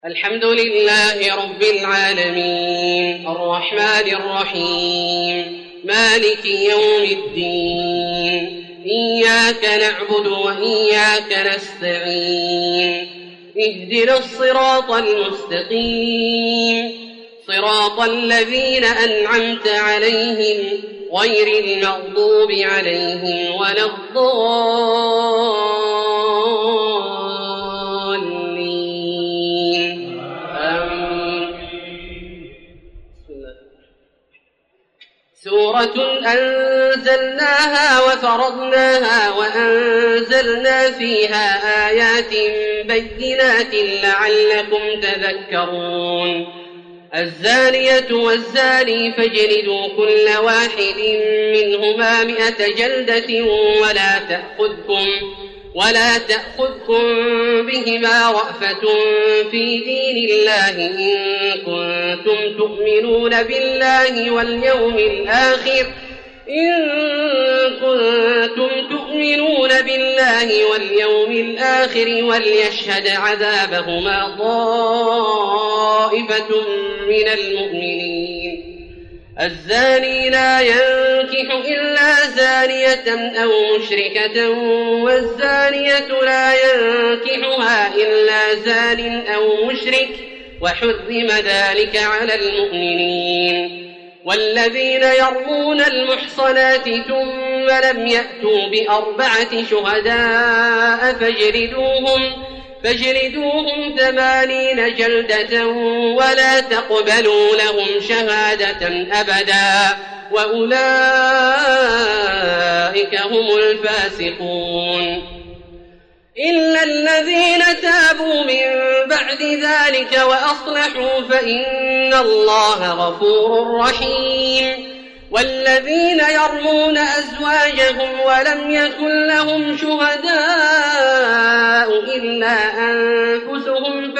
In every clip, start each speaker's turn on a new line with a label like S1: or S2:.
S1: الحمد لله رب العالمين الرحمن الرحيم مالك يوم الدين إياك نعبد وإياك نستعين اهدنا الصراط المستقيم صراط الذين أنعمت عليهم غير المغضوب عليهم ولا الضالين آمين. سورة أنزلناها وفرضناها وأنزلنا فيها آيات بينات لعلكم تذكرون. الزانية والزاني فاجلدوا كل واحد منهما 100 جلدة ولا تأخذكم بهما رأفة في دين الله إن كنتم تؤمنون بالله واليوم الآخر وليشهد عذابهما طائفة من المؤمنين. الزاني لا ينكح إلا زانية أو مشركة والزانية لا ينكحها إلا زان أو مشرك وحرم ذلك على المؤمنين. والذين يرمون المحصنات ثم لم يأتوا ب4 شهداء فاجلدوهم 80 جلدة ولا تقبلوا لهم شهادة أبدا وأولئك هم الفاسقون. إلا الذين تابوا من بعد ذلك وأصلحوا فإن الله غفور رحيم. والذين يرمون أزواجهم ولم يكن لهم شهداء إلا أنفسهم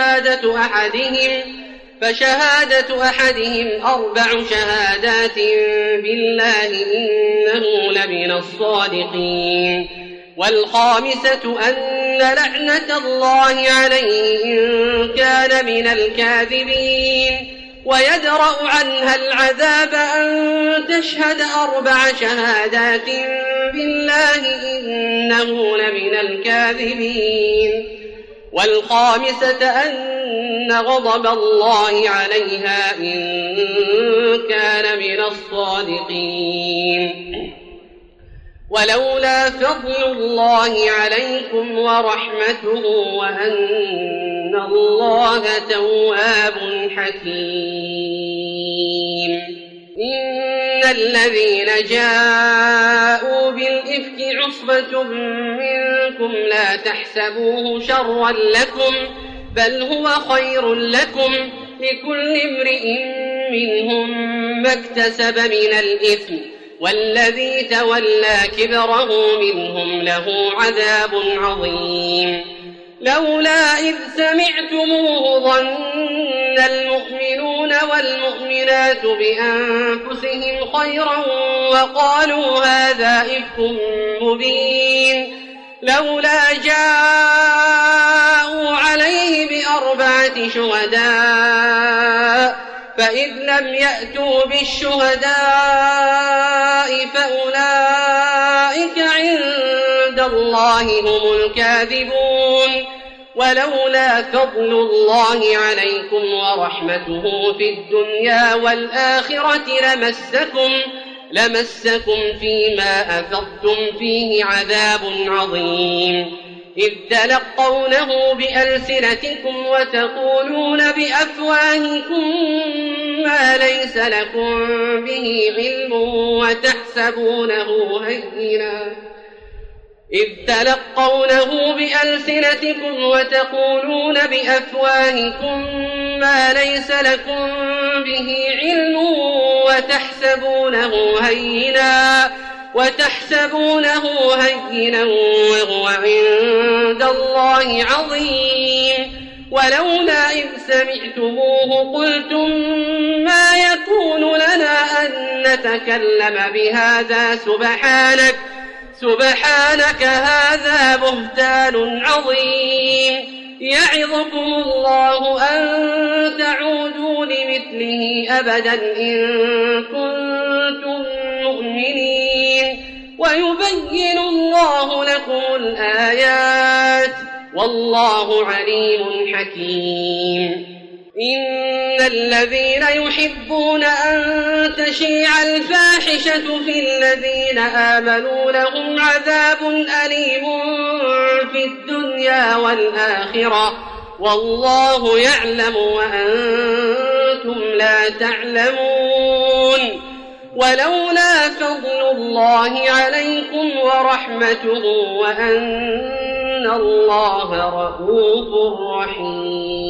S1: فشهادة أحدهم 4 شهادات بالله إنه لمن الصادقين. والخامسة أن لعنة الله عليه إن كان من الكاذبين. ويدرأ عنها العذاب أن تشهد 4 شهادات بالله إنه لمن الكاذبين. والخامسة أن غضب الله عليها إن كان من الصادقين. ولولا فضل الله عليكم ورحمته وأن الله تواب حكيم. إن الذين جاءوا بالإفك عصبة منكم لا تحسبوه شرا لكم بل هو خير لكم لكل امرئ منهم ما اكتسب من الإثم والذي تولى كبره منهم له عذاب عظيم. لولا إذ سمعتموه ظن المؤمنون والمؤمنات بأنفسهم خيرا وقالوا هذا إفك مبين. لولا جاءوا عليه ب4 شهداء فإذ لم يأتوا بالشهداء فأولئك عند الله هم الكاذبون. ولولا فضل الله عليكم ورحمته في الدنيا والآخرة لمسكم فيما أفضتم فيه عذاب عظيم. إذ تلقونه بألسنتكم وتقولون بأفواهكم ما ليس لكم به علم وتحسبونه هينا وهو عند الله عظيم. ولولا إذ سمعتموه قلتم ما يكون لنا أن نتكلم بهذا سبحانك هذا بهتان عظيم. يعظكم الله أن تعودوا لمثله أبدا إن كنتم مؤمنين ويبين الله لكم الآيات والله عليم حكيم. إن الذين يحبون أن تشيع الفاحشة في الذين آمنوا لهم عذاب أليم في الدنيا والآخرة والله يعلم وأنتم لا تعلمون. ولولا فضل الله عليكم ورحمته وأن الله رءوف رحيم.